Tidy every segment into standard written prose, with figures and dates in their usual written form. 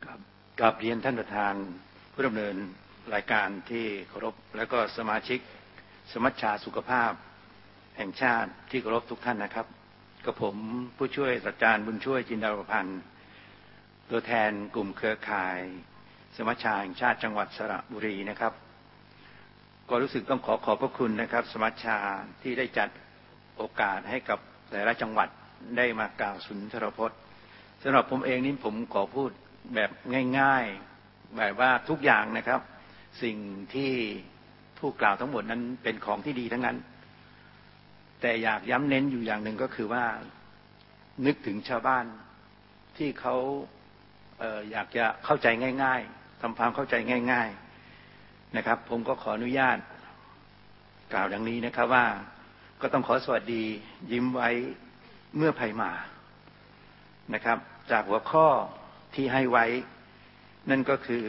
กับเรียนท่านประธานผู้ดำเนินรายการที่เคารพและก็สมาชิกสมัชชาสุขภาพแห่งชาติที่เคารพทุกท่านนะครับกับผมผู้ช่วยศาสตราจารย์บุญช่วยจินดาประพันธ์ตัวแทนกลุ่มเครือข่ายสมัชชาแห่งชาติจังหวัดสระบุรีนะครับก็รู้สึกต้องขอบพระคุณนะครับสมัชชาที่ได้จัดโอกาสให้กับแต่ละจังหวัดได้มากล่าวสุนทรพจน์สำหรับผมเองนี่ผมขอพูดแบบง่ายๆแบบว่าทุกอย่างนะครับสิ่งที่ผู้กล่าวทั้งหมดนั้นเป็นของที่ดีทั้งนั้นแต่อยากย้ำเน้นอยู่อย่างหนึ่งก็คือว่านึกถึงชาวบ้านที่เขาอยากจะเข้าใจง่ายๆทำความเข้าใจง่ายๆนะครับผมก็ขออนุญาตกล่าวดังนี้นะครับว่าก็ต้องขอสวัสดียิ้มไว้เมื่อภัยมานะครับจากหัวข้อที่ให้ไว้นั่นก็คือ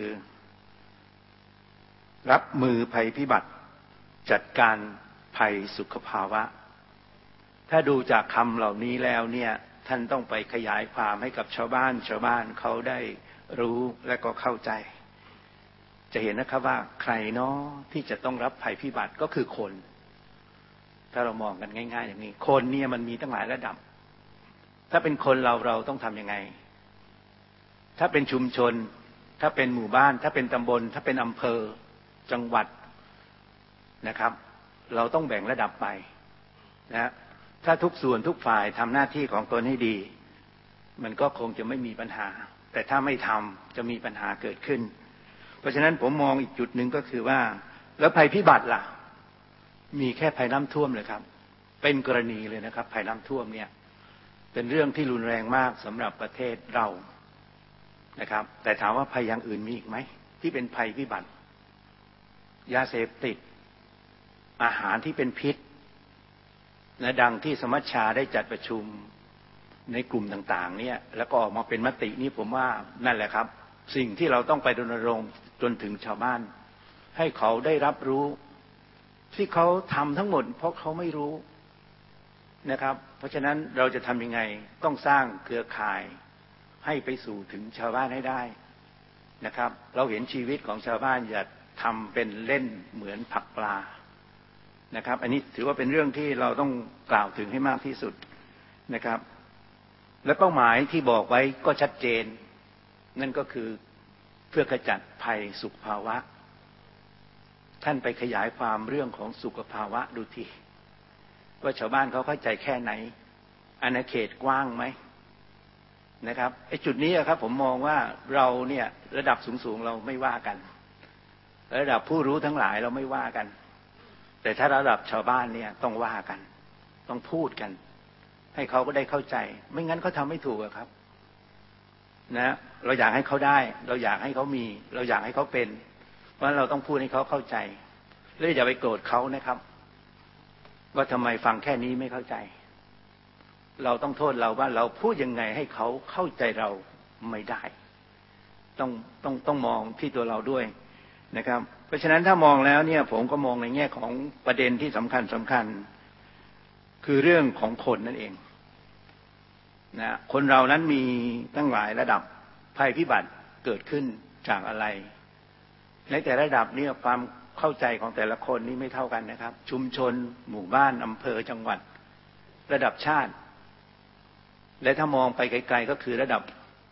รับมือภัยพิบัติจัดการภัยสุขภาวะถ้าดูจากคำเหล่านี้แล้วเนี่ยท่านต้องไปขยายความให้กับชาวบ้านเขาได้รู้และก็เข้าใจจะเห็นนะครับว่าใครเนาะที่จะต้องรับภัยพิบัติก็คือคนถ้าเรามองกันง่ายๆอย่างนี้คนเนี่ยมันมีตั้งหลายระดับถ้าเป็นคนเราต้องทำยังไงถ้าเป็นชุมชนถ้าเป็นหมู่บ้านถ้าเป็นตำบลถ้าเป็นอำเภอจังหวัดนะครับเราต้องแบ่งระดับไปนะถ้าทุกส่วนทุกฝ่ายทำหน้าที่ของตนให้ดีมันก็คงจะไม่มีปัญหาแต่ถ้าไม่ทำจะมีปัญหาเกิดขึ้นเพราะฉะนั้นผมมองอีกจุดหนึ่งก็คือว่าแล้วภัยพิบัติล่ะมีแค่ภัยน้ำท่วมเลยครับเป็นกรณีเลยนะครับภัยน้ำท่วมเนี่ยเป็นเรื่องที่รุนแรงมากสำหรับประเทศเรานะครับแต่ถามว่าภัยอย่างอื่นมีอีกไหมที่เป็นภัยพิบัติยาเสพติดอาหารที่เป็นพิษและดังที่สมัชชาได้จัดประชุมในกลุ่มต่างๆเนี่ยแล้วก็ออกมาเป็นมตินี้ผมว่านั่นแหละครับสิ่งที่เราต้องไปรณรงค์จนถึงชาวบ้านให้เขาได้รับรู้ที่เขาทำทั้งหมดเพราะเขาไม่รู้นะครับเพราะฉะนั้นเราจะทำยังไงต้องสร้างเครือข่ายให้ไปสู่ถึงชาวบ้านให้ได้นะครับเราเห็นชีวิตของชาวบ้านอย่าทำเป็นเล่นเหมือนผักปลานะครับอันนี้ถือว่าเป็นเรื่องที่เราต้องกล่าวถึงให้มากที่สุดนะครับและเป้าหมายที่บอกไว้ก็ชัดเจนนั่นก็คือเพื่อขจัดภัยสุขภาวะท่านไปขยายความเรื่องของสุขภาวะดูทีว่าชาวบ้านเขาเข้าใจแค่ไหนอาณาเขตกว้างไหมนะครับไอ้จุดนี้ครับผมมองว่าเราเนี่ยระดับสูงๆเราไม่ว่ากันระดับผู้รู้ทั้งหลายเราไม่ว่ากันแต่ถ้าระดับชาวบ้านเนี่ยต้องว่ากันต้องพูดกันให้เขาก็ได้เข้าใจไม่งั้นเขาทำไม่ถูกครับนะเราอยากให้เขาได้เราอยากให้เขามีเราอยากให้เขาเป็นเพราะเราต้องพูดให้เขาเข้าใจแล้วอย่าไปโกรธเขานะครับว่าทำไมฟังแค่นี้ไม่เข้าใจเราต้องโทษเราว่าเราพูดยังไงให้เขาเข้าใจเราไม่ได้ต้องมองที่ตัวเราด้วยนะครับเพราะฉะนั้นถ้ามองแล้วเนี่ยผมก็มองในแง่ของประเด็นที่สำคัญคือเรื่องของคนนั่นเองนะคนเรานั้นมีตั้งหลายระดับภัยพิบัติเกิดขึ้นจากอะไรในแต่ระดับนี้ความเข้าใจของแต่ละคนนี่ไม่เท่ากันนะครับชุมชนหมู่บ้านอำเภอจังหวัดระดับชาติและถ้ามองไปไกลๆก็คือระดับ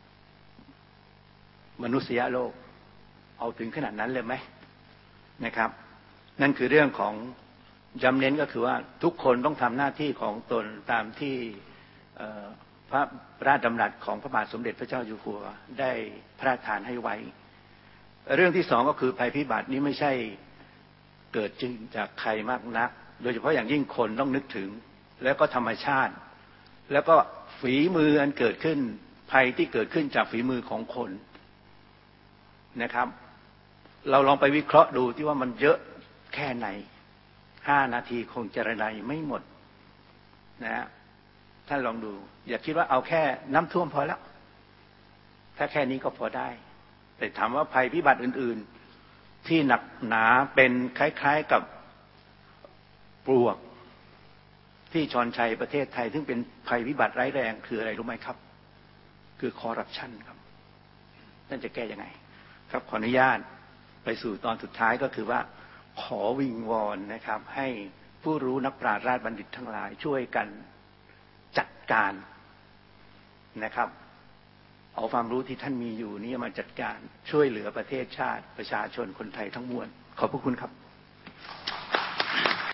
มนุษยโลกเอาถึงขนาดนั้นเลยไหมนะครับนั่นคือเรื่องของย้ำเน้นก็คือว่าทุกคนต้องทำหน้าที่ของตนตามที่พระราชดำรัสของพระบาทสมเด็จพระเจ้าอยู่หัวได้พระราชทานให้ไว้เรื่องที่สองก็คือภัยพิบัตินี้ไม่ใช่เกิดขึ้นจากใครมากนักโดยเฉพาะอย่างยิ่งคนต้องนึกถึงแล้วก็ธรรมชาติแล้วก็ฝีมืออันเกิดขึ้นภัยที่เกิดขึ้นจากฝีมือของคนนะครับเราลองไปวิเคราะห์ดูที่ว่ามันเยอะแค่ไหน5 นาทีคงจะระบายไม่หมดนะฮะท่านลองดูอย่าคิดว่าเอาแค่น้ำท่วมพอแล้วถ้าแค่นี้ก็พอได้แต่ถามว่าภัยพิบัติอื่นๆที่หนักหนาเป็นคล้ายๆกับปลวกที่ชอนชัยประเทศไทยซึ่งเป็นภัยพิบัติร้ายแรงคืออะไรรู้ไหมครับคือคอร์รัปชันครับท่านจะแก้ยังไงครับขออนุญาตไปสู่ตอนสุดท้ายก็คือว่าขอวิงวอนนะครับให้ผู้รู้นักปราชญ์ราชบัณฑิตทั้งหลายช่วยกันจัดการนะครับเอาความรู้ที่ท่านมีอยู่นี้มาจัดการช่วยเหลือประเทศชาติประชาชนคนไทยทั้งมวลขอบพระคุณครับ